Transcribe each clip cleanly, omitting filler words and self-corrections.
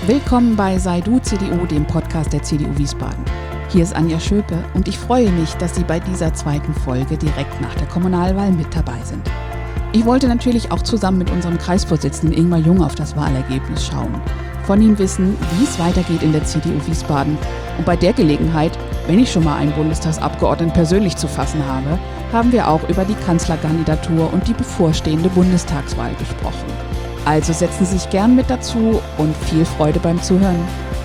Willkommen bei Sei Du CDU, dem Podcast der CDU Wiesbaden. Hier ist Anja Schöpe und ich freue mich, dass Sie bei dieser zweiten Folge direkt nach der Kommunalwahl mit dabei sind. Ich wollte natürlich auch zusammen mit unserem Kreisvorsitzenden Ingmar Jung auf das Wahlergebnis schauen, von ihm wissen, wie es weitergeht in der CDU Wiesbaden und bei der Gelegenheit, wenn ich schon mal einen Bundestagsabgeordneten persönlich zu fassen habe, haben wir auch über die Kanzlerkandidatur und die bevorstehende Bundestagswahl gesprochen. Also setzen Sie sich gern mit dazu und viel Freude beim Zuhören.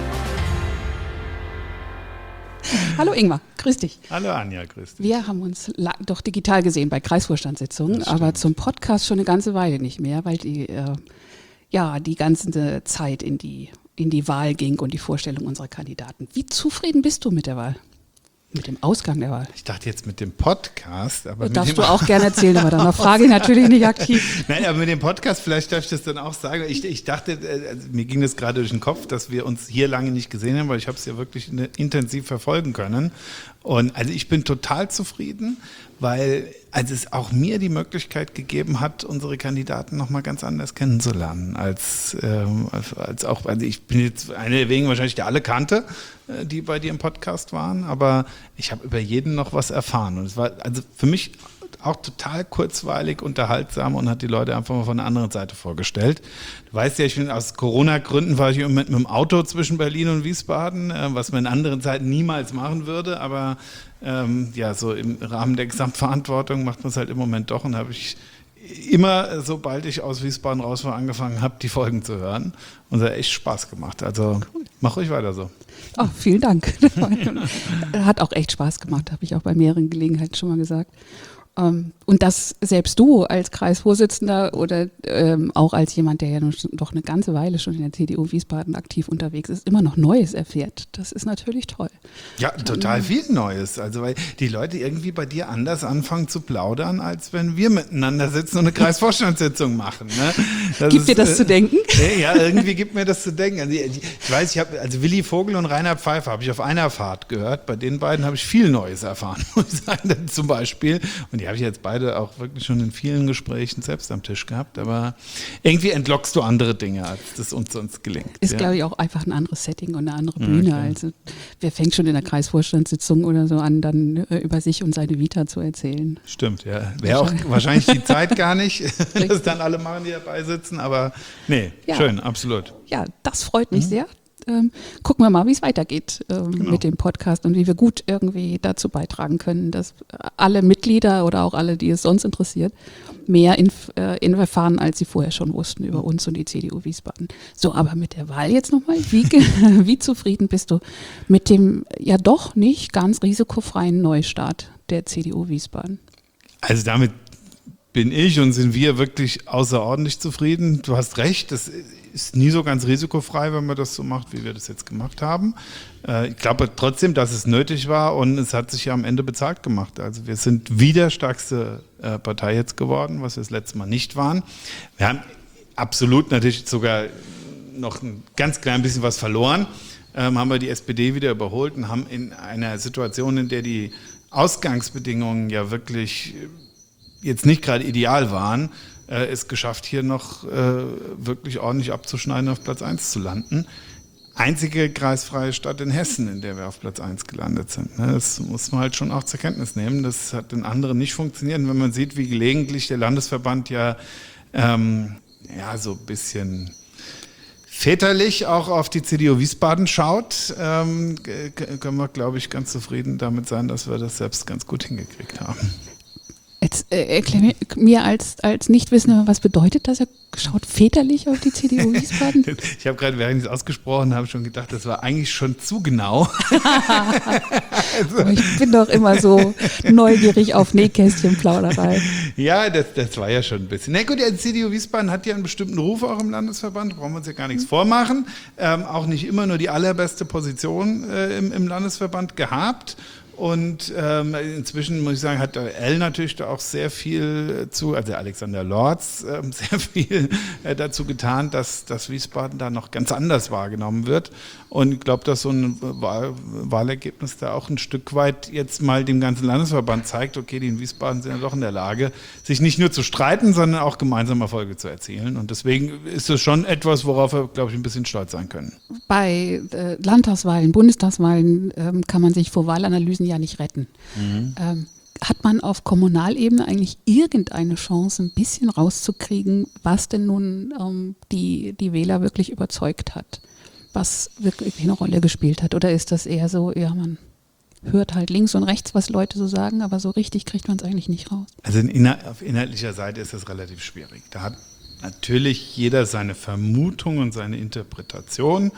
Hallo Ingmar, grüß dich. Hallo Anja, grüß dich. Wir haben uns doch digital gesehen bei Kreisvorstandssitzungen, aber zum Podcast schon eine ganze Weile nicht mehr, weil die ganze Zeit in die Wahl ging und die Vorstellung unserer Kandidaten. Wie zufrieden bist du mit der Wahl? Mit dem Ausgang der Wahl? Ich dachte jetzt mit dem Podcast. Aber das darfst du auch gerne erzählen, aber danach frage ich natürlich nicht aktiv. Nein, aber mit dem Podcast, vielleicht darf ich das dann auch sagen. Ich dachte, mir ging das gerade durch den Kopf, dass wir uns hier lange nicht gesehen haben, weil ich habe es ja wirklich intensiv verfolgen können. Und also ich bin total zufrieden, weil es auch mir die Möglichkeit gegeben hat, unsere Kandidaten nochmal ganz anders kennenzulernen, als auch, also ich bin jetzt einer der wenigen wahrscheinlich, der alle kannte, die bei dir im Podcast waren, aber ich habe über jeden noch was erfahren und es war also für mich auch total kurzweilig, unterhaltsam und hat die Leute einfach mal von der anderen Seite vorgestellt. Du weißt ja, ich bin aus Corona-Gründen war ich im Moment mit dem Auto zwischen Berlin und Wiesbaden, was man in anderen Zeiten niemals machen würde, aber so im Rahmen der Gesamtverantwortung macht man es halt im Moment doch und habe ich immer, sobald ich aus Wiesbaden raus war, angefangen habe, die Folgen zu hören und es hat echt Spaß gemacht. Also mach ruhig weiter so. Oh, vielen Dank. Hat auch echt Spaß gemacht, habe ich auch bei mehreren Gelegenheiten schon mal gesagt. Und dass selbst du als Kreisvorsitzender oder auch als jemand, der ja doch eine ganze Weile schon in der CDU Wiesbaden aktiv unterwegs ist, immer noch Neues erfährt, das ist natürlich toll. Ja, total viel Neues. Also weil die Leute irgendwie bei dir anders anfangen zu plaudern, als wenn wir miteinander sitzen und eine Kreisvorstandssitzung machen. Ne? Gibt dir das zu denken? Ja, irgendwie gibt mir das zu denken. Also ich weiß, also Willi Vogel und Reinhard Pfeiffer habe ich auf einer Fahrt gehört. Bei den beiden habe ich viel Neues erfahren, muss ich sagen, zum Beispiel. Und die habe ich jetzt beide auch wirklich schon in vielen Gesprächen selbst am Tisch gehabt, aber irgendwie entlockst du andere Dinge, als das uns sonst gelingt. Ist, glaube ich, auch einfach ein anderes Setting und eine andere Bühne. Ja, also wer fängt schon in der Kreisvorstandssitzung oder so an, dann über sich und seine Vita zu erzählen? Stimmt, ja. Wäre auch wahrscheinlich die Zeit gar nicht, dass dann alle machen, die dabei sitzen, aber nee, ja. Schön, absolut. Ja, das freut mich sehr. Gucken wir mal, wie es weitergeht mit dem Podcast und wie wir gut irgendwie dazu beitragen können, dass alle Mitglieder oder auch alle, die es sonst interessiert, mehr erfahren, als sie vorher schon wussten über uns und die CDU Wiesbaden. So, aber mit der Wahl jetzt nochmal. Wie zufrieden bist du mit dem ja doch nicht ganz risikofreien Neustart der CDU Wiesbaden? Also damit bin ich und sind wir wirklich außerordentlich zufrieden. Du hast recht, das ist nie so ganz risikofrei, wenn man das so macht, wie wir das jetzt gemacht haben. Ich glaube trotzdem, dass es nötig war und es hat sich ja am Ende bezahlt gemacht. Also wir sind wieder stärkste Partei jetzt geworden, was wir das letzte Mal nicht waren. Wir haben absolut natürlich sogar noch ein ganz klein bisschen was verloren, haben wir die SPD wieder überholt und haben in einer Situation, in der die Ausgangsbedingungen ja wirklich jetzt nicht gerade ideal waren, es geschafft, hier noch wirklich ordentlich abzuschneiden, auf Platz 1 zu landen. Einzige kreisfreie Stadt in Hessen, in der wir auf Platz 1 gelandet sind. Das muss man halt schon auch zur Kenntnis nehmen. Das hat in anderen nicht funktioniert. Und wenn man sieht, wie gelegentlich der Landesverband ja so ein bisschen väterlich auch auf die CDU Wiesbaden schaut, können wir, glaube ich, ganz zufrieden damit sein, dass wir das selbst ganz gut hingekriegt haben. Jetzt erklär mir als Nichtwissender, was bedeutet das? Er schaut väterlich auf die CDU Wiesbaden? Ich habe gerade, während ich es ausgesprochen habe, schon gedacht, das war eigentlich schon zu genau. Also. Ich bin doch immer so neugierig auf Nähkästchenplauderei. Ja, das war ja schon ein bisschen. Na gut, die CDU Wiesbaden hat ja einen bestimmten Ruf auch im Landesverband, brauchen wir uns ja gar nichts vormachen. Auch nicht immer nur die allerbeste Position im Landesverband gehabt. Und inzwischen muss ich sagen, hat der L natürlich da auch sehr viel also Alexander Lorz, sehr viel dazu getan, dass Wiesbaden da noch ganz anders wahrgenommen wird. Und ich glaube, dass so ein Wahlergebnis da auch ein Stück weit jetzt mal dem ganzen Landesverband zeigt, okay, die in Wiesbaden sind ja doch in der Lage, sich nicht nur zu streiten, sondern auch gemeinsam Erfolge zu erzielen. Und deswegen ist es schon etwas, worauf wir, glaube ich, ein bisschen stolz sein können. Bei Landtagswahlen, Bundestagswahlen kann man sich vor Wahlanalysen ja nicht retten. Hat man auf Kommunalebene eigentlich irgendeine Chance, ein bisschen rauszukriegen, was denn nun die Wähler wirklich überzeugt hat? Was wirklich eine Rolle gespielt hat? Oder ist das eher so, ja, man hört halt links und rechts, was Leute so sagen, aber so richtig kriegt man es eigentlich nicht raus? Also auf inhaltlicher Seite ist das relativ schwierig. Da hat natürlich jeder seine Vermutung und seine Interpretation.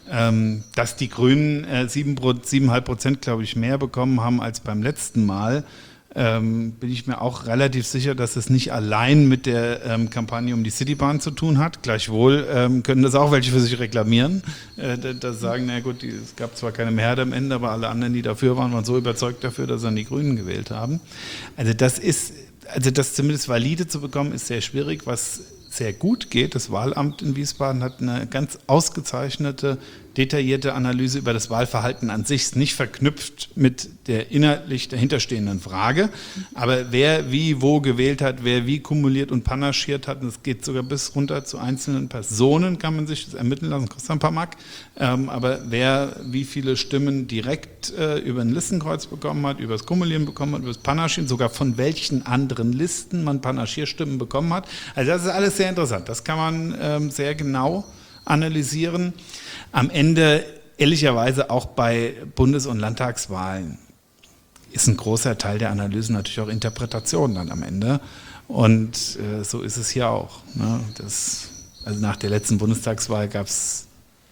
Dass die Grünen 7,5%, glaube ich, mehr bekommen haben als beim letzten Mal, bin ich mir auch relativ sicher, dass es nicht allein mit der Kampagne um die Citybahn zu tun hat. Gleichwohl können das auch welche für sich reklamieren. Das sagen, na gut, es gab zwar keine Mehrheit am Ende, aber alle anderen, die dafür waren so überzeugt dafür, dass sie an die Grünen gewählt haben. Also das zumindest valide zu bekommen, ist sehr schwierig. Was sehr gut geht, das Wahlamt in Wiesbaden hat eine ganz ausgezeichnete, detaillierte Analyse über das Wahlverhalten an sich, ist nicht verknüpft mit der inhaltlich dahinterstehenden Frage, aber wer wie wo gewählt hat, wer wie kumuliert und panaschiert hat, und das geht sogar bis runter zu einzelnen Personen, kann man sich das ermitteln lassen, kostet ein paar Mark, aber wer wie viele Stimmen direkt über ein Listenkreuz bekommen hat, über das Kumulieren bekommen hat, über das Panaschieren, sogar von welchen anderen Listen man Panaschierstimmen bekommen hat, also das ist alles sehr interessant, das kann man sehr genau analysieren. Am Ende, ehrlicherweise auch bei Bundes- und Landtagswahlen, ist ein großer Teil der Analysen natürlich auch Interpretation dann am Ende. Und so ist es hier auch. Ne? Also nach der letzten Bundestagswahl gab es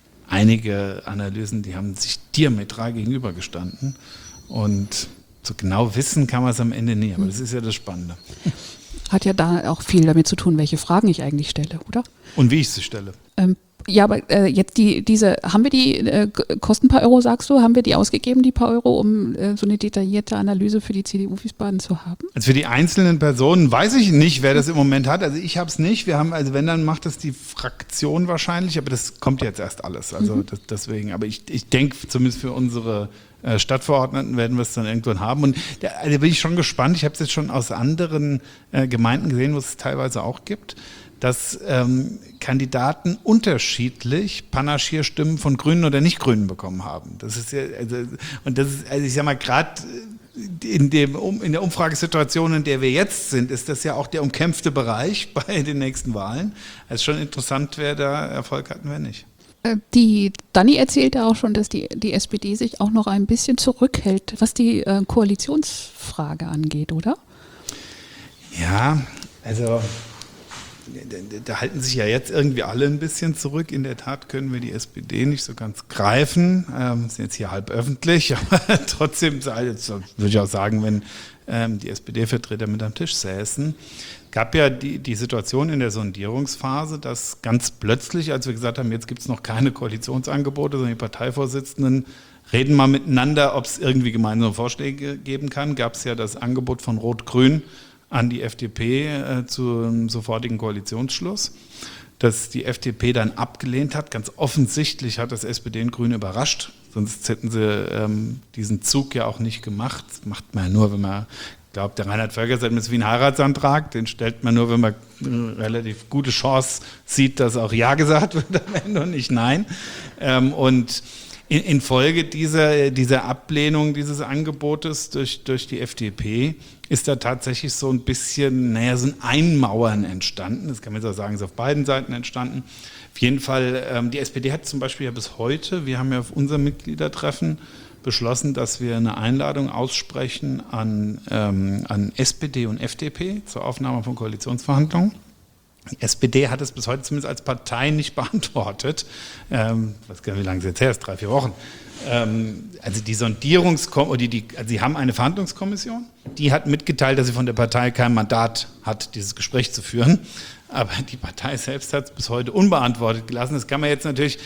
einige Analysen, die haben sich diametral gegenübergestanden. Und so genau wissen kann man es am Ende nie, aber das ist ja das Spannende. Hat ja da auch viel damit zu tun, welche Fragen ich eigentlich stelle, oder? Und wie ich sie stelle. Ja, aber jetzt haben wir die, kosten ein paar Euro, sagst du, haben wir die ausgegeben, die paar Euro, um so eine detaillierte Analyse für die CDU Wiesbaden zu haben? Also für die einzelnen Personen weiß ich nicht, wer das im Moment hat. Also ich habe es nicht. Wir haben, also wenn, dann macht das die Fraktion wahrscheinlich, aber das kommt jetzt erst alles. Also deswegen, aber ich denke, zumindest für unsere Stadtverordneten werden wir es dann irgendwann haben. Und da bin ich schon gespannt. Ich habe es jetzt schon aus anderen Gemeinden gesehen, wo es teilweise auch gibt, dass Kandidaten unterschiedlich Panaschierstimmen von Grünen oder Nicht-Grünen bekommen haben. Das ist ja, also ich sag mal, gerade in der Umfragesituation, in der wir jetzt sind, ist das ja auch der umkämpfte Bereich bei den nächsten Wahlen. Es ist schon interessant, wer da Erfolg hat und wer nicht. Die Dani erzählte auch schon, dass die SPD sich auch noch ein bisschen zurückhält, was die Koalitionsfrage angeht, oder? Ja, also da halten sich ja jetzt irgendwie alle ein bisschen zurück. In der Tat können wir die SPD nicht so ganz greifen. Sind jetzt hier halb öffentlich, aber trotzdem würde ich auch sagen, wenn die SPD-Vertreter mit am Tisch säßen. Gab ja die Situation in der Sondierungsphase, dass ganz plötzlich, als wir gesagt haben, jetzt gibt es noch keine Koalitionsangebote, sondern die Parteivorsitzenden reden mal miteinander, ob es irgendwie gemeinsame Vorschläge geben kann, gab es ja das Angebot von Rot-Grün an die FDP zum sofortigen Koalitionsschluss, das die FDP dann abgelehnt hat. Ganz offensichtlich hat das SPD und Grüne überrascht, sonst hätten sie diesen Zug ja auch nicht gemacht. Das macht man ja nur, wenn man, ich glaube, der Reinhard Völker ist wie ein Heiratsantrag, den stellt man nur, wenn man eine relativ gute Chance sieht, dass auch Ja gesagt wird am Ende und nicht Nein. Und infolge dieser Ablehnung dieses Angebotes durch die FDP ist da tatsächlich so ein bisschen, so ein Einmauern entstanden. Das kann man so sagen, ist auf beiden Seiten entstanden. Auf jeden Fall, die SPD hat zum Beispiel ja bis heute, wir haben ja auf unserem Mitgliedertreffen beschlossen, dass wir eine Einladung aussprechen an SPD und FDP zur Aufnahme von Koalitionsverhandlungen. Die SPD hat es bis heute zumindest als Partei nicht beantwortet. Ich weiß gar nicht, wie lange es jetzt her ist, 3-4 Wochen. Also die Sondierungskommission, sie haben eine Verhandlungskommission, die hat mitgeteilt, dass sie von der Partei kein Mandat hat, dieses Gespräch zu führen. Aber die Partei selbst hat es bis heute unbeantwortet gelassen. Das kann man jetzt natürlich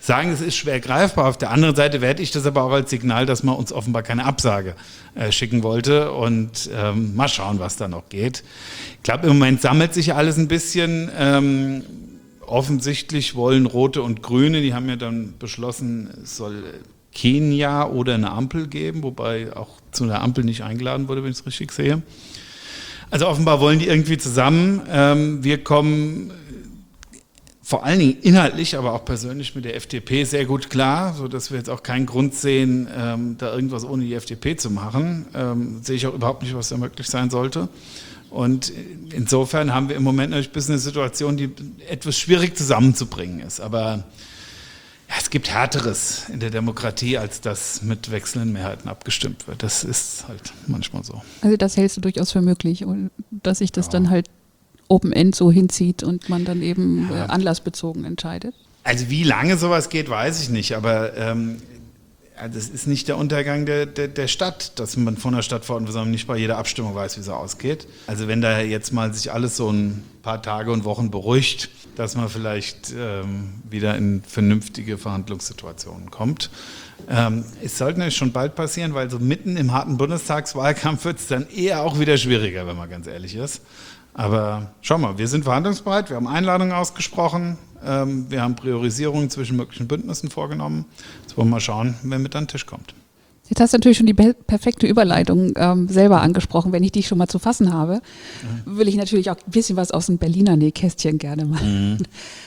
sagen, es ist schwer greifbar. Auf der anderen Seite werte ich das aber auch als Signal, dass man uns offenbar keine Absage schicken wollte und mal schauen, was da noch geht. Ich glaube, im Moment sammelt sich alles ein bisschen. Offensichtlich wollen Rote und Grüne, die haben ja dann beschlossen, es soll Kenia oder eine Ampel geben, wobei auch zu einer Ampel nicht eingeladen wurde, wenn ich es richtig sehe. Also offenbar wollen die irgendwie zusammen. Wir kommen vor allen Dingen inhaltlich, aber auch persönlich mit der FDP sehr gut klar, sodass wir jetzt auch keinen Grund sehen, da irgendwas ohne die FDP zu machen. Sehe ich auch überhaupt nicht, was da möglich sein sollte. Und insofern haben wir im Moment natürlich ein bisschen eine Situation, die etwas schwierig zusammenzubringen ist. Aber ja, es gibt Härteres in der Demokratie, als das mit wechselnden Mehrheiten abgestimmt wird. Das ist halt manchmal so. Also das hältst du durchaus für möglich, dass sich das dann halt Open-End so hinzieht und man dann eben anlassbezogen entscheidet? Also wie lange sowas geht, weiß ich nicht. Aber das ist nicht der Untergang der Stadt, dass man von der Stadtverordnetenversammlung nicht bei jeder Abstimmung weiß, wie sie ausgeht. Also wenn da jetzt mal sich alles so ein paar Tage und Wochen beruhigt, dass man vielleicht wieder in vernünftige Verhandlungssituationen kommt. Es sollte nämlich schon bald passieren, weil so mitten im harten Bundestagswahlkampf wird es dann eher auch wieder schwieriger, wenn man ganz ehrlich ist. Aber schau mal, wir sind verhandlungsbereit, wir haben Einladungen ausgesprochen, wir haben Priorisierungen zwischen möglichen Bündnissen vorgenommen. Jetzt wollen wir mal schauen, wer mit an den Tisch kommt. Jetzt hast du natürlich schon die perfekte Überleitung selber angesprochen. Wenn ich dich schon mal zu fassen habe, will ich natürlich auch ein bisschen was aus dem Berliner Nähkästchen gerne machen.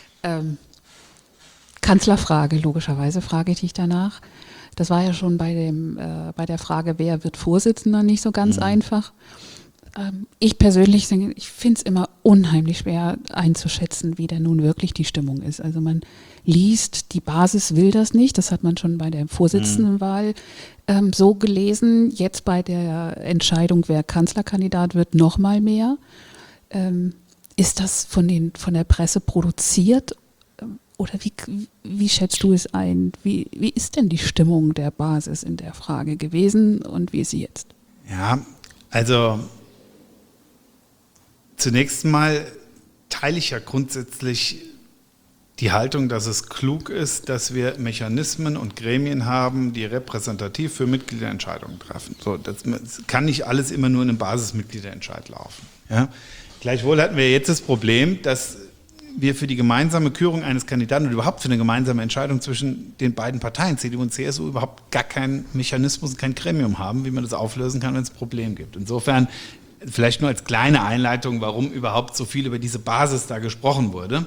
Kanzlerfrage, logischerweise frage ich dich danach. Das war ja schon bei der Frage, wer wird Vorsitzender, nicht so ganz einfach. Ich persönlich ich finde es immer unheimlich schwer einzuschätzen, wie denn nun wirklich die Stimmung ist. Also man liest, die Basis will das nicht. Das hat man schon bei der Vorsitzendenwahl so gelesen. Jetzt bei der Entscheidung, wer Kanzlerkandidat wird, noch mal mehr. Ist das von der Presse produziert? Oder wie schätzt du es ein? Wie ist denn die Stimmung der Basis in der Frage gewesen und wie ist sie jetzt? Ja, also zunächst mal teile ich ja grundsätzlich die Haltung, dass es klug ist, dass wir Mechanismen und Gremien haben, die repräsentativ für Mitgliederentscheidungen treffen. So, das kann nicht alles immer nur in einem Basismitgliederentscheid laufen. Ja? Gleichwohl hatten wir jetzt das Problem, dass wir für die gemeinsame Kürung eines Kandidaten und überhaupt für eine gemeinsame Entscheidung zwischen den beiden Parteien, CDU und CSU, überhaupt gar keinen Mechanismus und kein Gremium haben, wie man das auflösen kann, wenn es ein Problem gibt. Insofern vielleicht nur als kleine Einleitung, warum überhaupt so viel über diese Basis da gesprochen wurde.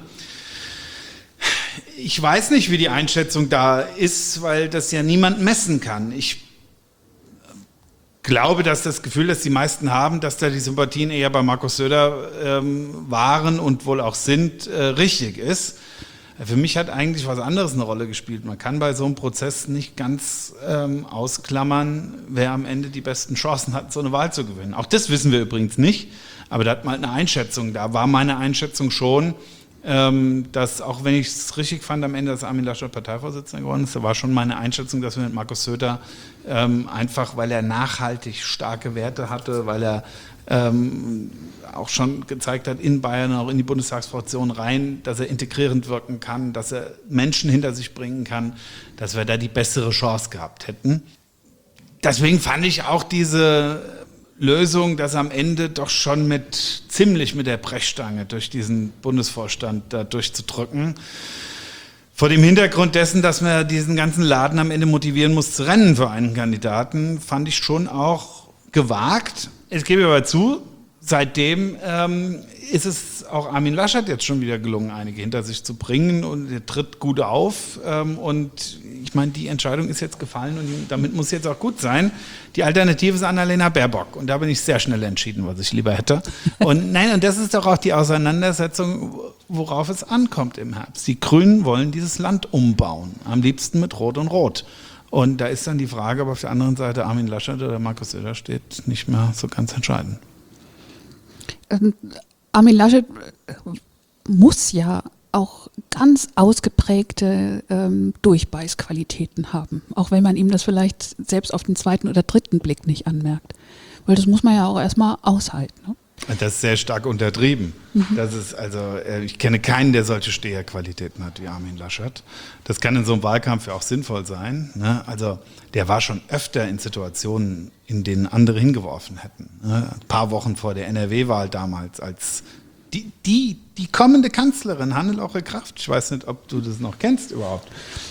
Ich weiß nicht, wie die Einschätzung da ist, weil das ja niemand messen kann. Ich glaube, dass das Gefühl, das die meisten haben, dass da die Sympathien eher bei Markus Söder waren und wohl auch sind, richtig ist. Für mich hat eigentlich was anderes eine Rolle gespielt. Man kann bei so einem Prozess nicht ganz ausklammern, wer am Ende die besten Chancen hat, so eine Wahl zu gewinnen. Auch das wissen wir übrigens nicht, aber da hat man eine Einschätzung. Da war meine Einschätzung schon, dass, auch wenn ich es richtig fand, am Ende, dass Armin Laschet Parteivorsitzender geworden ist, da war schon meine Einschätzung, dass wir mit Markus Söder einfach, weil er nachhaltig starke Werte hatte, weil er auch schon gezeigt hat, in Bayern, auch in die Bundestagsfraktion rein, dass er integrierend wirken kann, dass er Menschen hinter sich bringen kann, dass wir da die bessere Chance gehabt hätten. Deswegen fand ich auch diese Lösung, das am Ende doch schon ziemlich mit der Brechstange durch diesen Bundesvorstand da durchzudrücken. Vor dem Hintergrund dessen, dass man diesen ganzen Laden am Ende motivieren muss zu rennen für einen Kandidaten, fand ich schon auch gewagt. Es gebe aber zu, seitdem ist es auch Armin Laschet jetzt schon wieder gelungen, einige hinter sich zu bringen und er tritt gut auf und ich meine, die Entscheidung ist jetzt gefallen und damit muss jetzt auch gut sein. Die Alternative ist Annalena Baerbock und da bin ich sehr schnell entschieden, was ich lieber hätte. Und nein, und das ist doch auch die Auseinandersetzung, worauf es ankommt im Herbst. Die Grünen wollen dieses Land umbauen, am liebsten mit Rot und Rot. Und da ist dann die Frage, ob auf der anderen Seite Armin Laschet oder Markus Söder steht, nicht mehr so ganz entscheidend. Armin Laschet muss ja auch ganz ausgeprägte Durchbeißqualitäten haben, auch wenn man ihm das vielleicht selbst auf den zweiten oder dritten Blick nicht anmerkt. Weil das muss man ja auch erstmal aushalten. Ne? Das ist sehr stark untertrieben. Das ist ich kenne keinen, der solche Steherqualitäten hat wie Armin Laschet. Das kann in so einem Wahlkampf ja auch sinnvoll sein. Ne? Also der war schon öfter in Situationen, in denen andere hingeworfen hätten. Ne? Ein paar Wochen vor der NRW-Wahl damals, als die kommende Kanzlerin, Hannelore Kraft, ich weiß nicht, ob du das noch kennst überhaupt,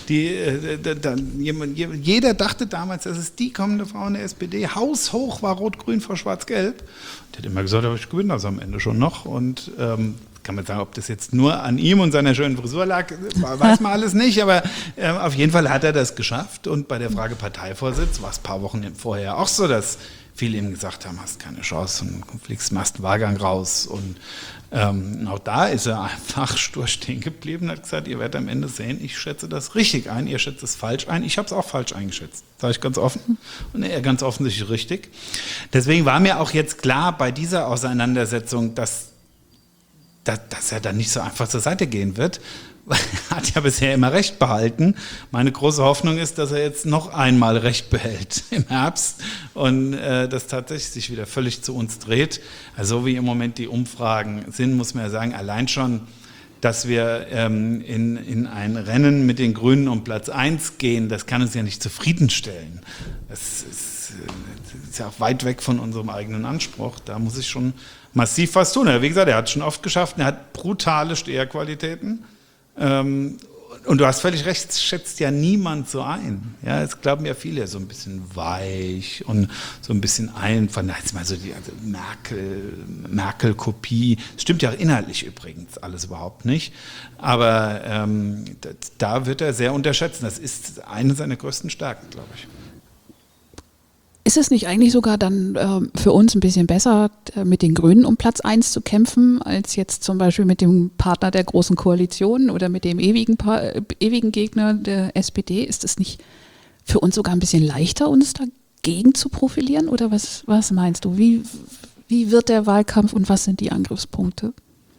jeder dachte damals, das ist die kommende Frau in der SPD, haushoch war Rot-Grün vor Schwarz-Gelb. Die hat immer gesagt, aber ich gewinne das am Ende schon noch und kann man sagen, ob das jetzt nur an ihm und seiner schönen Frisur lag, weiß man alles nicht, aber auf jeden Fall hat er das geschafft und bei der Frage Parteivorsitz war es ein paar Wochen vorher auch so, dass viele ihm gesagt haben, hast keine Chance und fliegst machst Wahlgang raus und auch da ist er einfach stur stehen geblieben und hat gesagt, ihr werdet am Ende sehen, ich schätze das richtig ein, ihr schätzt es falsch ein. Ich habe es auch falsch eingeschätzt, sage ich ganz offen. Und er ganz offensichtlich richtig. Deswegen war mir auch jetzt klar bei dieser Auseinandersetzung, dass er dann nicht so einfach zur Seite gehen wird. Er hat ja bisher immer Recht behalten. Meine große Hoffnung ist, dass er jetzt noch einmal Recht behält im Herbst und das tatsächlich sich wieder völlig zu uns dreht. Also wie im Moment die Umfragen sind, muss man ja sagen, allein schon, dass wir in ein Rennen mit den Grünen um Platz 1 gehen, das kann uns ja nicht zufriedenstellen. Das ist ja auch weit weg von unserem eigenen Anspruch. Da muss ich schon massiv was tun. Wie gesagt, er hat es schon oft geschafft, er hat brutale Steherqualitäten. Und du hast völlig recht, es schätzt ja niemand so ein. Ja, es glauben ja viele, so ein bisschen weich und so ein bisschen jetzt mal so die Merkel-Kopie. Das stimmt ja auch inhaltlich übrigens alles überhaupt nicht. Aber da wird er sehr unterschätzen. Das ist eine seiner größten Stärken, glaube ich. Ist es nicht eigentlich sogar dann für uns ein bisschen besser, mit den Grünen um Platz 1 zu kämpfen, als jetzt zum Beispiel mit dem Partner der Großen Koalition oder mit dem ewigen Gegner der SPD? Ist es nicht für uns sogar ein bisschen leichter, uns dagegen zu profilieren? Oder was meinst du? Wie wird der Wahlkampf und was sind die Angriffspunkte?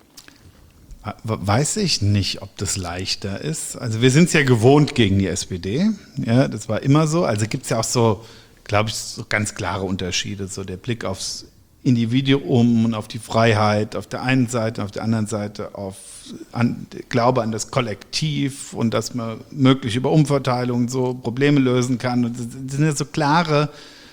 Weiß ich nicht, ob das leichter ist. Also wir sind es ja gewohnt gegen die SPD. Ja, das war immer so. Also gibt es ja auch so, glaube ich, so ganz klare Unterschiede. So der Blick aufs Individuum und auf die Freiheit auf der einen Seite, auf der anderen Seite auf Glaube an das Kollektiv und dass man möglich über Umverteilung so Probleme lösen kann. Und das sind ja so klare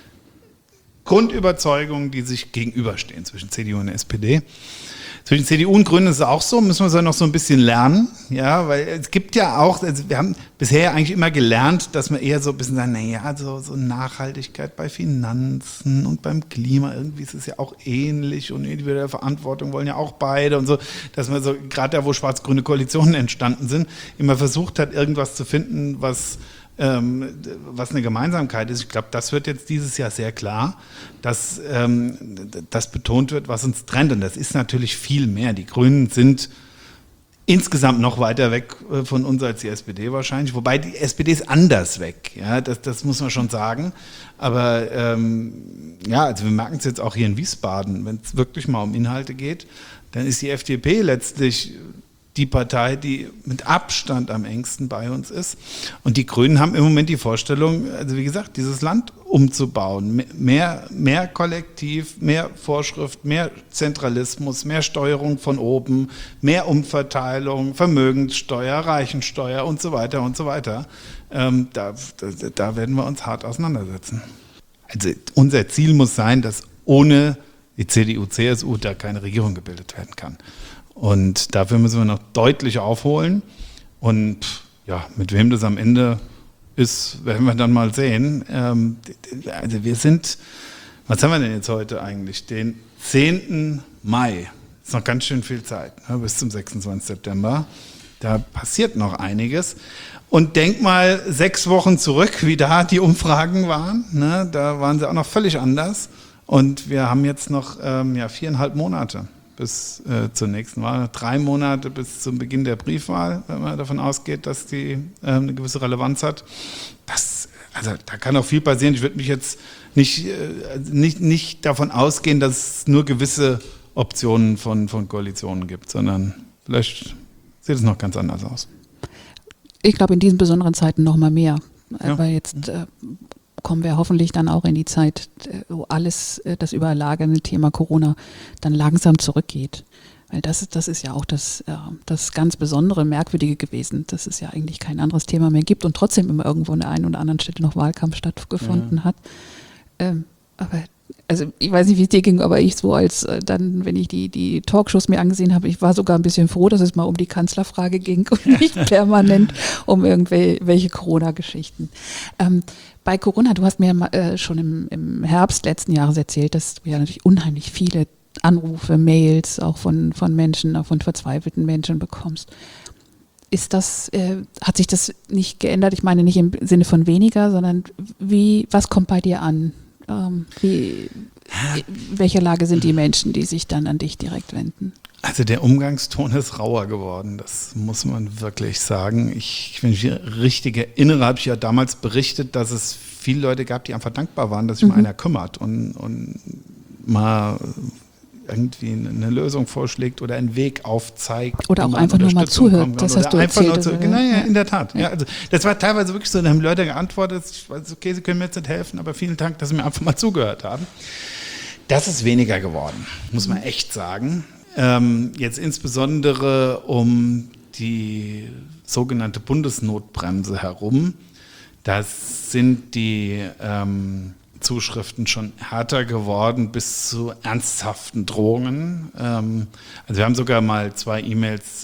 Grundüberzeugungen, die sich gegenüberstehen zwischen CDU und SPD. Zwischen CDU und Grünen ist es auch so, müssen wir so noch so ein bisschen lernen, ja, weil es gibt ja auch, also wir haben bisher eigentlich immer gelernt, dass wir eher so ein bisschen sagen, naja, so Nachhaltigkeit bei Finanzen und beim Klima, irgendwie ist es ja auch ähnlich und individuelle Verantwortung wollen ja auch beide und so, dass man so, gerade da, wo schwarz-grüne Koalitionen entstanden sind, immer versucht hat, irgendwas zu finden, was eine Gemeinsamkeit ist. Ich glaube, das wird jetzt dieses Jahr sehr klar, dass das betont wird, was uns trennt. Und das ist natürlich viel mehr. Die Grünen sind insgesamt noch weiter weg von uns als die SPD wahrscheinlich. Wobei die SPD ist anders weg. Ja, das muss man schon sagen. Aber also wir merken es jetzt auch hier in Wiesbaden. Wenn es wirklich mal um Inhalte geht, dann ist die FDP letztlich die Partei, die mit Abstand am engsten bei uns ist. Und die Grünen haben im Moment die Vorstellung, also wie gesagt, dieses Land umzubauen. Mehr Kollektiv, mehr Vorschrift, mehr Zentralismus, mehr Steuerung von oben, mehr Umverteilung, Vermögenssteuer, Reichensteuer und so weiter und so weiter. Da werden wir uns hart auseinandersetzen. Also unser Ziel muss sein, dass ohne die CDU, CSU da keine Regierung gebildet werden kann. Und dafür müssen wir noch deutlich aufholen. Und ja, mit wem das am Ende ist, werden wir dann mal sehen. Also wir sind, was haben wir denn jetzt heute eigentlich? Den 10. Mai. Ist noch ganz schön viel Zeit, ne, bis zum 26. September. Da passiert noch einiges. Und denk mal 6 Wochen zurück, wie da die Umfragen waren. Ne? Da waren sie auch noch völlig anders. Und wir haben jetzt noch 4,5 Monate. Bis zur nächsten Wahl. 3 Monate bis zum Beginn der Briefwahl, wenn man davon ausgeht, dass die eine gewisse Relevanz hat. Da kann auch viel passieren. Ich würde mich jetzt nicht davon ausgehen, dass es nur gewisse Optionen von Koalitionen gibt, sondern vielleicht sieht es noch ganz anders aus. Ich glaube, in diesen besonderen Zeiten noch mal mehr. Ja. Weil jetzt kommen wir hoffentlich dann auch in die Zeit, wo alles, das überlagernde Thema Corona dann langsam zurückgeht. Weil das ist ja auch das ganz Besondere, Merkwürdige gewesen, dass es ja eigentlich kein anderes Thema mehr gibt und trotzdem immer irgendwo in der einen oder anderen Stätte noch Wahlkampf stattgefunden hat. Aber also ich weiß nicht, wie es dir ging, aber ich so als dann, wenn ich die Talkshows mir angesehen habe, ich war sogar ein bisschen froh, dass es mal um die Kanzlerfrage ging und nicht permanent um irgendwelche Corona-Geschichten. Bei Corona, du hast mir schon im Herbst letzten Jahres erzählt, dass du ja natürlich unheimlich viele Anrufe, Mails auch von Menschen, auch von verzweifelten Menschen bekommst. Hat sich das nicht geändert? Ich meine nicht im Sinne von weniger, sondern was kommt bei dir an? Welcher Lage sind die Menschen, die sich dann an dich direkt wenden? Also der Umgangston ist rauer geworden, das muss man wirklich sagen. Wenn ich mich richtig erinnere, habe ich ja damals berichtet, dass es viele Leute gab, die einfach dankbar waren, dass sich mal einer kümmert und mal irgendwie eine Lösung vorschlägt oder einen Weg aufzeigt. Oder auch einfach nur mal zuhört, das hast du erzählt. Ja, in der Tat. Ja, also das war teilweise wirklich so, da haben Leute geantwortet, okay, sie können mir jetzt nicht helfen, aber vielen Dank, dass sie mir einfach mal zugehört haben. Das ist weniger geworden, muss man echt sagen. Jetzt insbesondere um die sogenannte Bundesnotbremse herum, das sind die Zuschriften schon härter geworden bis zu ernsthaften Drohungen. Also wir haben sogar mal 2 E-Mails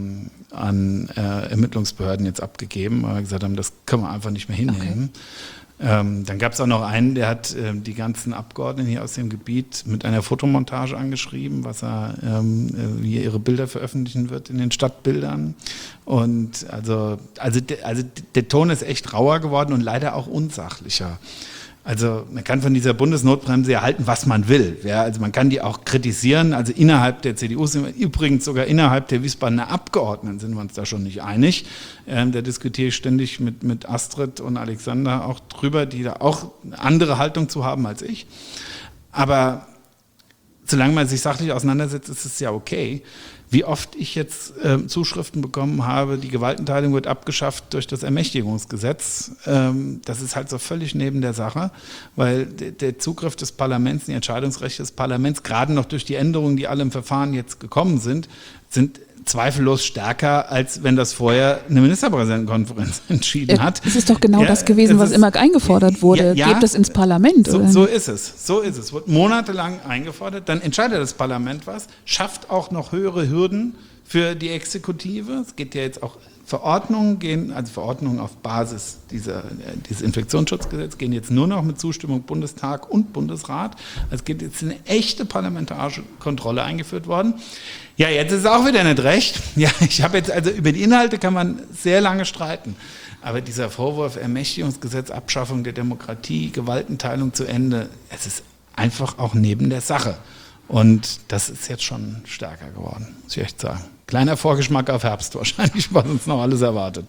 an Ermittlungsbehörden jetzt abgegeben, weil wir gesagt haben, das können wir einfach nicht mehr hinnehmen. Okay. Dann gab es auch noch einen, der hat die ganzen Abgeordneten hier aus dem Gebiet mit einer Fotomontage angeschrieben, wie er ihre Bilder veröffentlichen wird in den Stadtbildern. Und also der Ton ist echt rauer geworden und leider auch unsachlicher. Also man kann von dieser Bundesnotbremse ja halten, was man will. Ja, also man kann die auch kritisieren. Also innerhalb der CDU sind wir übrigens sogar innerhalb der Wiesbadener Abgeordneten sind wir uns da schon nicht einig. Da diskutiere ich ständig mit Astrid und Alexander auch drüber, die da auch eine andere Haltung zu haben als ich. Aber solange man sich sachlich auseinandersetzt, ist es ja okay. Wie oft ich jetzt Zuschriften bekommen habe, die Gewaltenteilung wird abgeschafft durch das Ermächtigungsgesetz, das ist halt so völlig neben der Sache, weil der Zugriff des Parlaments, die Entscheidungsrechte des Parlaments, gerade noch durch die Änderungen, die alle im Verfahren jetzt gekommen sind zweifellos stärker, als wenn das vorher eine Ministerpräsidentenkonferenz entschieden hat. Es ist doch genau das gewesen, was immer eingefordert wurde. Gebt es ins Parlament. So ist es. Wird monatelang eingefordert, dann entscheidet das Parlament was, schafft auch noch höhere Hürden für die Exekutive. Es geht ja jetzt auch Verordnungen auf Basis dieses Infektionsschutzgesetzes gehen jetzt nur noch mit Zustimmung Bundestag und Bundesrat. Es geht jetzt eine echte parlamentarische Kontrolle eingeführt worden. Ja, jetzt ist es auch wieder nicht recht. Ja, also über die Inhalte kann man sehr lange streiten. Aber dieser Vorwurf Ermächtigungsgesetz, Abschaffung der Demokratie, Gewaltenteilung zu Ende, es ist einfach auch neben der Sache. Und das ist jetzt schon stärker geworden, muss ich echt sagen. Kleiner Vorgeschmack auf Herbst wahrscheinlich, was uns noch alles erwartet.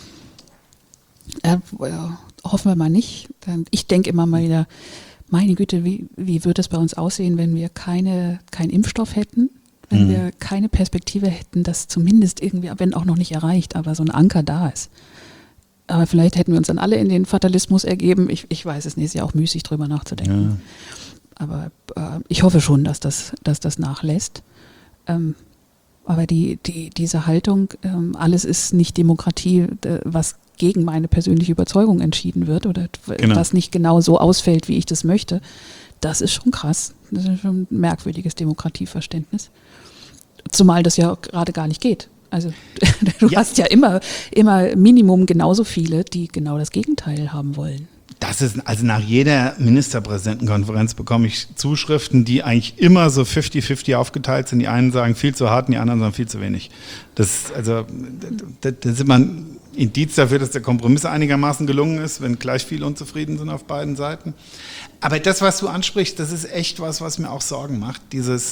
Hoffen wir mal nicht. Ich denke immer mal wieder, meine Güte, wie würde es bei uns aussehen, wenn wir keinen Impfstoff hätten? Wenn wir keine Perspektive hätten, dass zumindest irgendwie, wenn auch noch nicht erreicht, aber so ein Anker da ist. Aber vielleicht hätten wir uns dann alle in den Fatalismus ergeben. Ich weiß es nicht, ist ja auch müßig, drüber nachzudenken. Ja. Aber ich hoffe schon, dass das nachlässt. Aber diese Haltung, alles ist nicht Demokratie, was gegen meine persönliche Überzeugung entschieden wird oder was nicht genau so ausfällt, wie ich das möchte, das ist schon krass. Das ist schon ein merkwürdiges Demokratieverständnis. Zumal das ja gerade gar nicht geht. Also du hast ja immer Minimum genauso viele, die genau das Gegenteil haben wollen. Das ist, also nach jeder Ministerpräsidentenkonferenz bekomme ich Zuschriften, die eigentlich immer so 50-50 aufgeteilt sind. Die einen sagen viel zu hart und die anderen sagen viel zu wenig. Das ist immer ein Indiz dafür, dass der Kompromiss einigermaßen gelungen ist, wenn gleich viele unzufrieden sind auf beiden Seiten. Aber das, was du ansprichst, das ist echt was mir auch Sorgen macht.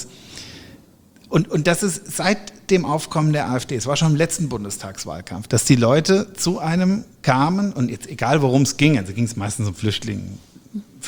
Und das ist seit dem Aufkommen der AfD, es war schon im letzten Bundestagswahlkampf, dass die Leute zu einem kamen und jetzt egal worum es ging, also ging es meistens um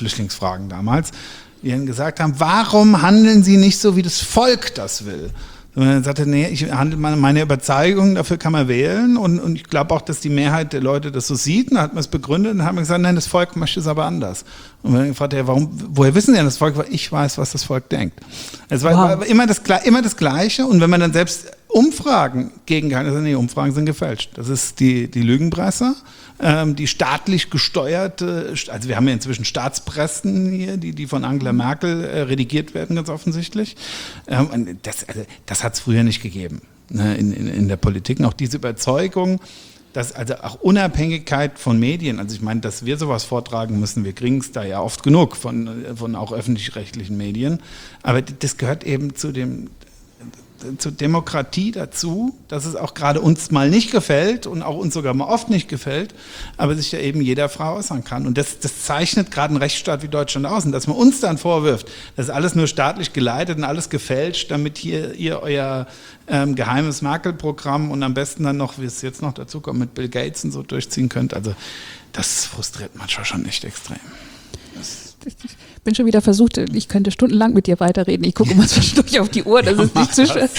Flüchtlingsfragen damals, die dann gesagt haben, warum handeln Sie nicht so, wie das Volk das will? Sondern er sagte, nee, ich handle meine Überzeugung, dafür kann man wählen und ich glaube auch, dass die Mehrheit der Leute das so sieht. Und dann hat man es begründet und dann haben wir gesagt, nein, das Volk möchte es aber anders. Und wir haben gefragt, ja, woher wissen Sie denn das Volk? Weil ich weiß, was das Volk denkt. Es war immer das Gleiche und wenn man dann selbst Umfragen gegen keine, Umfragen sind gefälscht. Das ist die Lügenpresse, die staatlich gesteuerte, also wir haben ja inzwischen Staatspressen hier, die von Angela Merkel redigiert werden, ganz offensichtlich. Das hat es früher nicht gegeben, ne, in der Politik. Und auch diese Überzeugung, dass also auch Unabhängigkeit von Medien, also ich meine, dass wir sowas vortragen müssen, wir kriegen es da ja oft genug von auch öffentlich-rechtlichen Medien, aber das gehört eben zur Demokratie dazu, dass es auch gerade uns mal nicht gefällt und auch uns sogar mal oft nicht gefällt, aber sich ja eben jeder Frau äußern kann. Und das zeichnet gerade einen Rechtsstaat wie Deutschland aus. Und dass man uns dann vorwirft, das ist alles nur staatlich geleitet und alles gefälscht, damit ihr euer geheimes Merkel-Programm und am besten dann noch, wie es jetzt noch dazu kommt, mit Bill Gates und so durchziehen könnt. Also das frustriert manchmal schon nicht extrem. Ich bin schon wieder versucht, ich könnte stundenlang mit dir weiterreden. Ich gucke immer zwischendurch auf die Uhr, das ist nicht zu schwer.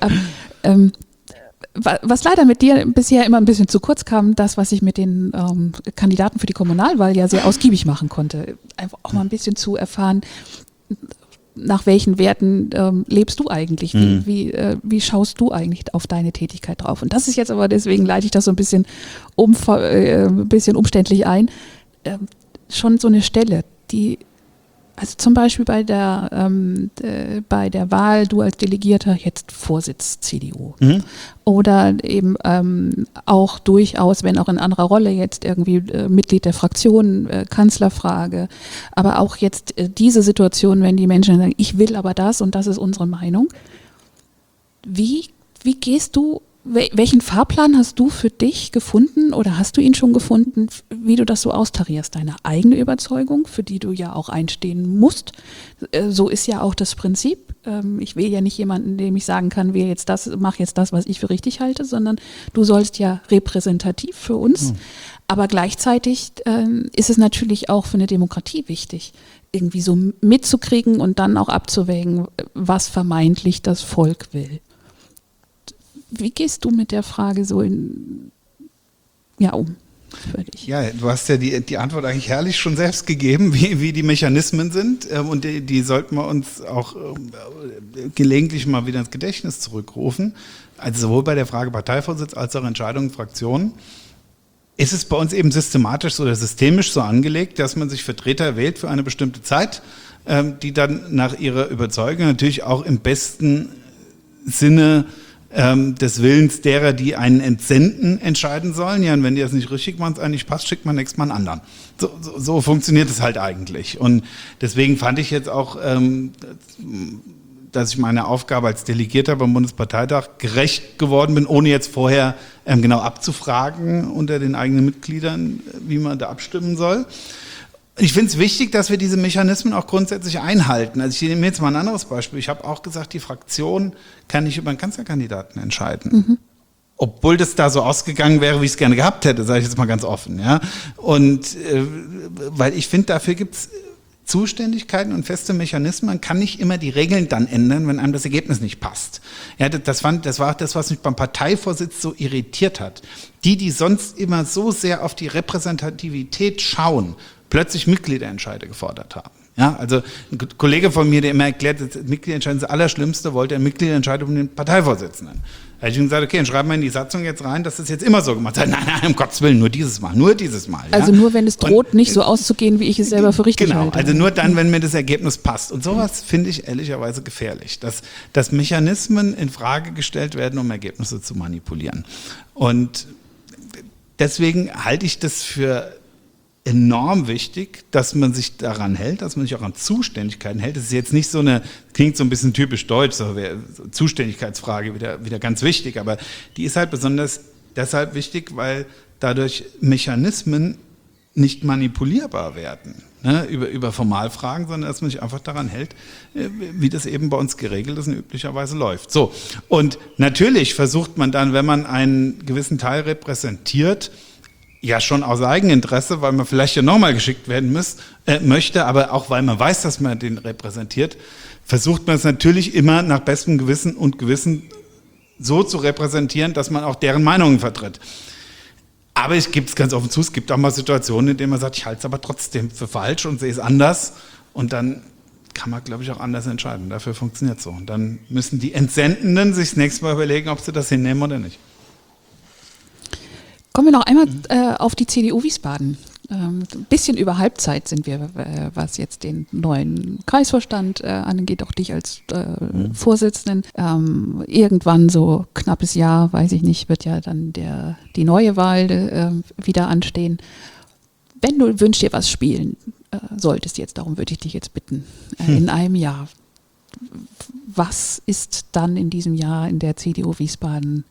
Was leider mit dir bisher immer ein bisschen zu kurz kam, das, was ich mit den Kandidaten für die Kommunalwahl ja sehr ausgiebig machen konnte. Einfach auch mal ein bisschen zu erfahren, nach welchen Werten lebst du eigentlich? Wie schaust du eigentlich auf deine Tätigkeit drauf? Und das ist jetzt aber, deswegen leite ich das so ein bisschen umständlich ein, schon so eine Stelle, die, also zum Beispiel bei der Wahl, du als Delegierter, jetzt Vorsitz CDU. Oder eben auch durchaus, wenn auch in anderer Rolle, jetzt irgendwie Mitglied der Fraktion, Kanzlerfrage, aber auch jetzt diese Situation, wenn die Menschen sagen, ich will aber das und das ist unsere Meinung. Wie gehst du, welchen Fahrplan hast du für dich gefunden oder hast du ihn schon gefunden, wie du das so austarierst? Deine eigene Überzeugung, für die du ja auch einstehen musst. So ist ja auch das Prinzip. Ich will ja nicht jemanden, dem ich sagen kann, mach jetzt das, was ich für richtig halte, sondern du sollst ja repräsentativ für uns. Aber gleichzeitig ist es natürlich auch für eine Demokratie wichtig, irgendwie so mitzukriegen und dann auch abzuwägen, was vermeintlich das Volk will. Wie gehst du mit der Frage so um? Ja, du hast ja die Antwort eigentlich herrlich schon selbst gegeben, wie die Mechanismen sind. Und die sollten wir uns auch gelegentlich mal wieder ins Gedächtnis zurückrufen. Also sowohl bei der Frage Parteivorsitz als auch Entscheidungen Fraktionen ist es bei uns eben systematisch oder systemisch so angelegt, dass man sich Vertreter wählt für eine bestimmte Zeit, die dann nach ihrer Überzeugung natürlich auch im besten Sinne des Willens derer, die einen entsenden, entscheiden sollen. Ja, und wenn die das nicht richtig machen, es eigentlich passt, schickt man nächstes Mal einen anderen. So funktioniert es halt eigentlich. Und deswegen fand ich jetzt auch, dass ich meiner Aufgabe als Delegierter beim Bundesparteitag gerecht geworden bin, ohne jetzt vorher genau abzufragen unter den eigenen Mitgliedern, wie man da abstimmen soll. Ich finde es wichtig, dass wir diese Mechanismen auch grundsätzlich einhalten. Also ich nehme jetzt mal ein anderes Beispiel. Ich habe auch gesagt, die Fraktion kann nicht über einen Kanzlerkandidaten entscheiden. Obwohl das da so ausgegangen wäre, wie ich es gerne gehabt hätte, sage ich jetzt mal ganz offen. Ja? Und weil ich finde, dafür gibt es Zuständigkeiten und feste Mechanismen. Man kann nicht immer die Regeln dann ändern, wenn einem das Ergebnis nicht passt. Ja, das war auch das, was mich beim Parteivorsitz so irritiert hat. Die sonst immer so sehr auf die Repräsentativität schauen, plötzlich Mitgliederentscheide gefordert haben. Ja, also ein Kollege von mir, der immer erklärt, das Mitgliederentscheid ist das Allerschlimmste, wollte ein Mitgliederentscheid um den Parteivorsitzenden. Da habe ich ihm gesagt, okay, dann schreiben wir in die Satzung jetzt rein, dass das jetzt immer so gemacht wird. Nein, um Gottes Willen, nur dieses Mal. Ja? Also nur, wenn es droht, nicht so auszugehen, wie ich es selber für richtig halte. Genau, also nur dann, wenn mir das Ergebnis passt. Und sowas finde ich ehrlicherweise gefährlich, dass Mechanismen in Frage gestellt werden, um Ergebnisse zu manipulieren. Und deswegen halte ich das für enorm wichtig, dass man sich daran hält, dass man sich auch an Zuständigkeiten hält. Das ist jetzt nicht klingt so ein bisschen typisch deutsch, so Zuständigkeitsfrage wieder ganz wichtig, aber die ist halt besonders deshalb wichtig, weil dadurch Mechanismen nicht manipulierbar werden, ne, über Formalfragen, sondern dass man sich einfach daran hält, wie das eben bei uns geregelt ist und üblicherweise läuft. So, und natürlich versucht man dann, wenn man einen gewissen Teil repräsentiert, ja schon aus Eigeninteresse, weil man vielleicht ja nochmal geschickt werden möchte, aber auch weil man weiß, dass man den repräsentiert, versucht man es natürlich immer nach bestem Gewissen und Gewissen so zu repräsentieren, dass man auch deren Meinungen vertritt. Aber ich gebe es ganz offen zu, es gibt auch mal Situationen, in denen man sagt, ich halte es aber trotzdem für falsch und sehe es anders. Und dann kann man, glaube ich, auch anders entscheiden. Dafür funktioniert es so. Und dann müssen die Entsendenden sich das nächste Mal überlegen, ob sie das hinnehmen oder nicht. Kommen wir noch einmal auf die CDU Wiesbaden. Ein bisschen über Halbzeit sind wir, was jetzt den neuen Kreisvorstand angeht, auch dich als Vorsitzenden. Irgendwann so knappes Jahr, weiß ich nicht, wird ja dann die neue Wahl wieder anstehen. Wenn du wünschst dir was spielen solltest jetzt, darum würde ich dich jetzt bitten, in einem Jahr, was ist dann in diesem Jahr in der CDU Wiesbaden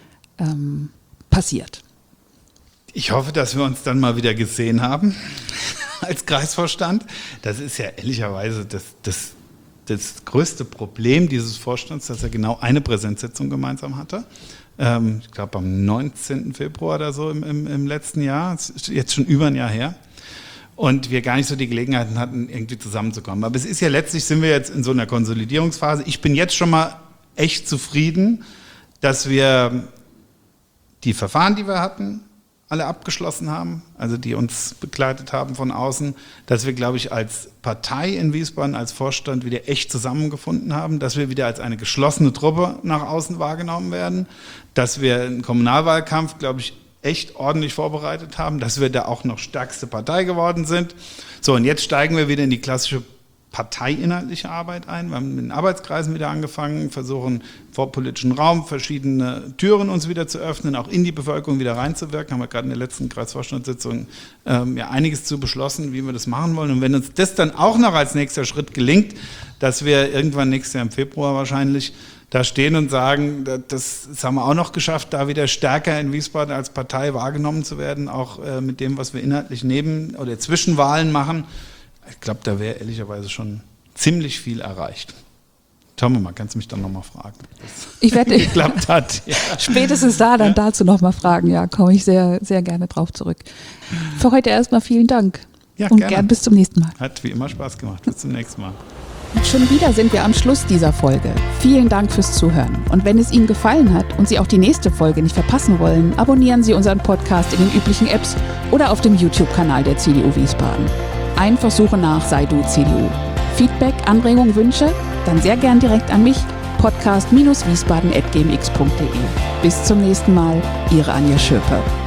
passiert? Ich hoffe, dass wir uns dann mal wieder gesehen haben als Kreisvorstand. Das ist ja ehrlicherweise das größte Problem dieses Vorstands, dass er genau eine Präsenzsitzung gemeinsam hatte. Ich glaube am 19. Februar oder so im letzten Jahr, das ist jetzt schon über ein Jahr her. Und wir gar nicht so die Gelegenheiten hatten, irgendwie zusammenzukommen. Aber es ist ja letztlich, sind wir jetzt in so einer Konsolidierungsphase. Ich bin jetzt schon mal echt zufrieden, dass wir die Verfahren, die wir hatten, alle abgeschlossen haben, also die uns begleitet haben von außen, dass wir, glaube ich, als Partei in Wiesbaden, als Vorstand wieder echt zusammengefunden haben, dass wir wieder als eine geschlossene Truppe nach außen wahrgenommen werden, dass wir einen Kommunalwahlkampf, glaube ich, echt ordentlich vorbereitet haben, dass wir da auch noch stärkste Partei geworden sind. So, und jetzt steigen wir wieder in die klassische parteiinhaltliche Arbeit ein. Wir haben mit den Arbeitskreisen wieder angefangen, versuchen vor politischen Raum verschiedene Türen uns wieder zu öffnen, auch in die Bevölkerung wieder reinzuwirken. Haben wir gerade in der letzten Kreisvorstandssitzung ja einiges zu beschlossen, wie wir das machen wollen. Und wenn uns das dann auch noch als nächster Schritt gelingt, dass wir irgendwann nächstes Jahr im Februar wahrscheinlich da stehen und sagen, das haben wir auch noch geschafft, da wieder stärker in Wiesbaden als Partei wahrgenommen zu werden, auch mit dem, was wir inhaltlich neben oder zwischen Wahlen machen. Ich glaube, da wäre ehrlicherweise schon ziemlich viel erreicht. Schauen wir mal, kannst du mich dann nochmal fragen, Ich werde geklappt hat. Ja. Spätestens dann dazu nochmal fragen. Ja, komme ich sehr, sehr gerne drauf zurück. Für heute erstmal vielen Dank. Ja, und gerne. Gern bis zum nächsten Mal. Hat wie immer Spaß gemacht. Bis zum nächsten Mal. Schon wieder sind wir am Schluss dieser Folge. Vielen Dank fürs Zuhören. Und wenn es Ihnen gefallen hat und Sie auch die nächste Folge nicht verpassen wollen, abonnieren Sie unseren Podcast in den üblichen Apps oder auf dem YouTube-Kanal der CDU Wiesbaden. Einfach Suche nach Sei Du CDU. Feedback, Anregungen, Wünsche? Dann sehr gern direkt an mich, podcast-wiesbaden@gmx.de. Bis zum nächsten Mal, Ihre Anja Schöpe.